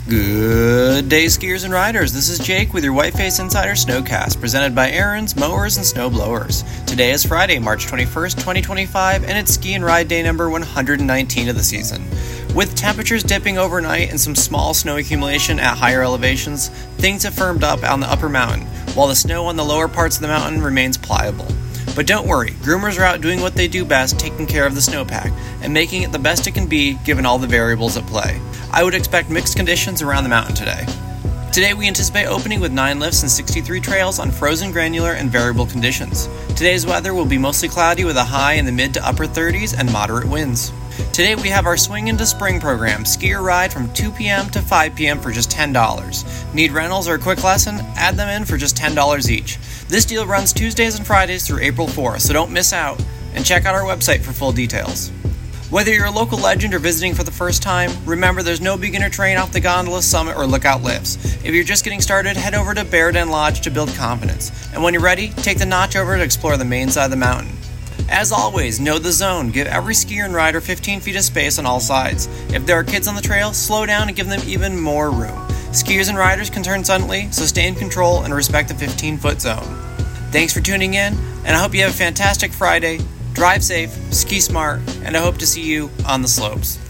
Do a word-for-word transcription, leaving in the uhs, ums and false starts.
Good day, skiers and riders. This is Jake with your Whiteface Insider Snowcast, presented by Aaron's Mowers and Snow Blowers. Today is Friday, March twenty-first, twenty twenty-five, and it's ski and ride day number one hundred nineteen of the season. With temperatures dipping overnight and some small snow accumulation at higher elevations, things have firmed up on the upper mountain, while the snow on the lower parts of the mountain remains pliable. But don't worry, groomers are out doing what they do best, taking care of the snowpack, and making it the best it can be given all the variables at play. I would expect mixed conditions around the mountain today. Today we anticipate opening with nine lifts and sixty-three trails on frozen, granular, and variable conditions. Today's weather will be mostly cloudy with a high in the mid to upper thirties and moderate winds. Today we have our Swing into Spring program, ski or ride from two p.m. to five p.m. for just ten dollars. Need rentals or a quick lesson? Add them in for just ten dollars each. This deal runs Tuesdays and Fridays through April fourth, so don't miss out, and check out our website for full details. Whether you're a local legend or visiting for the first time, remember there's no beginner train off the gondola, summit, or lookout lifts. If you're just getting started, head over to Bear Den Lodge to build confidence. And when you're ready, take the notch over to explore the main side of the mountain. As always, know the zone. Give every skier and rider fifteen feet of space on all sides. If there are kids on the trail, slow down and give them even more room. Skiers and riders can turn suddenly, so stay in control and respect the fifteen-foot zone. Thanks for tuning in, and I hope you have a fantastic Friday. Drive safe, ski smart, and I hope to see you on the slopes.